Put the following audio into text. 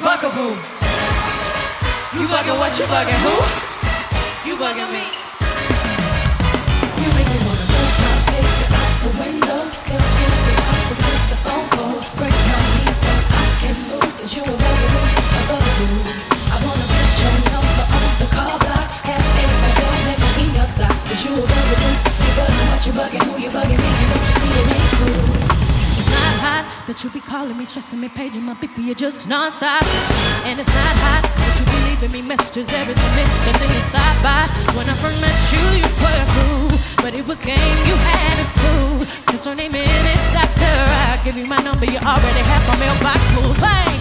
Bugaboo. You bugging what? You bugging who? You bugging me. You make me wanna throw my picture out the window. Tell Nancy how to make the phone calls. Break my knees so I can move. 'Cause you a bugaboo. I wanna put your number on the call block. Have a girl make my email stop. 'Cause you a bugaboo. You bugging what? You bugging who? You bugging me. And don't you see it ain't cool? It's not hot that you be calling me, stressing me, paging my BP, you're just non-stop. And it's not hot that you be leaving me messages every 2 minutes and then you stop by. When I first met you, you were cool, but it was game you had, it's cool. Just 20 minutes after I give you my number, you already have my mailbox full. Say